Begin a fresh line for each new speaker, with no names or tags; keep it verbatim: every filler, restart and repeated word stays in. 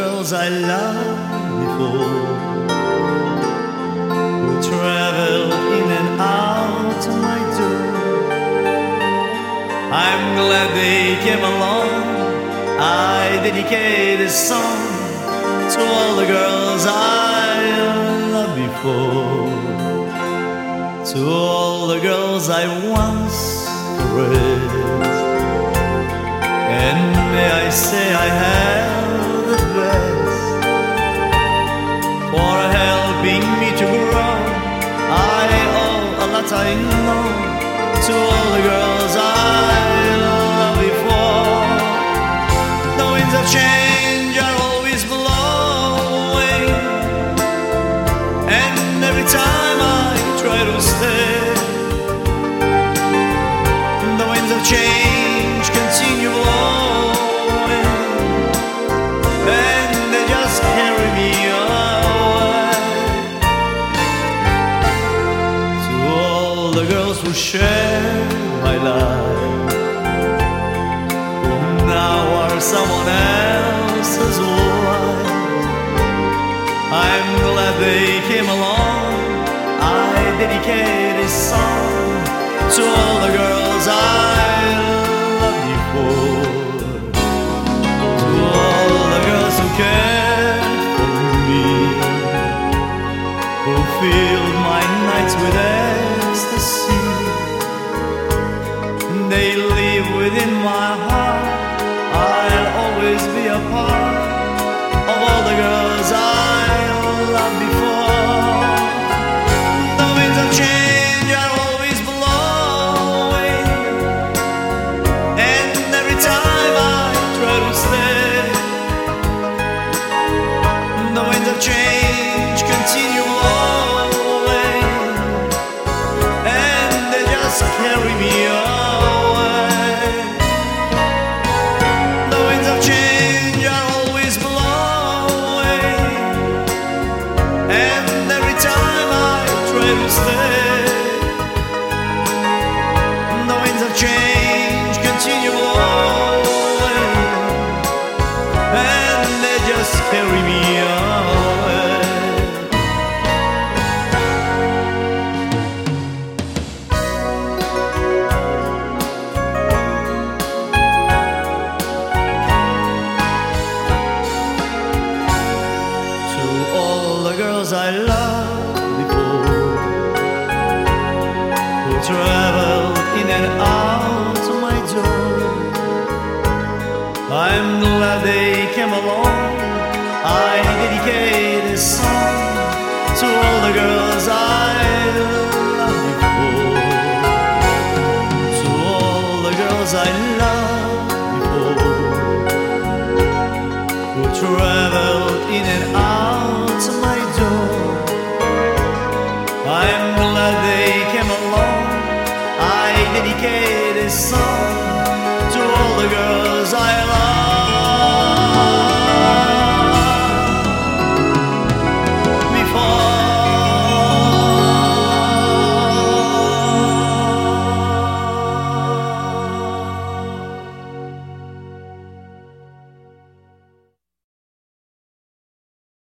girls I loved before, who traveled in and out of my door. I'm glad they came along. I dedicate this song to all the girls I loved before, to all the girls I once caressed. And may I say I have the best for helping me to grow. I owe a lot, I know, to all the girls I loved before. The winds of change are always blowing, and every time I try to stay, the winds of change continue blowing, and they just carry me away. To all the girls who share my life, who now are someone else's wife, I'm glad they came along. I dedicate this song to all the girls I loved before, to all the girls who cared for me, who filled my nights with ecstasy. They live within my heart. I'll always be a part of all the girls I loved before. The winds of change are always blowing, and every time I try to stay, the winds of change continue blowing, and they just carry me away. The winds of change are always blowing, and every time I try to stay, the winds of change continue blowing, and they just carry me away. To all the girls I loved before, who traveled in and out of my door, I'm glad they came along. I dedicate this song to all the girls I loved before, to all the girls I loved before, who traveled in and out of my door. I'm glad they came along. I dedicate this song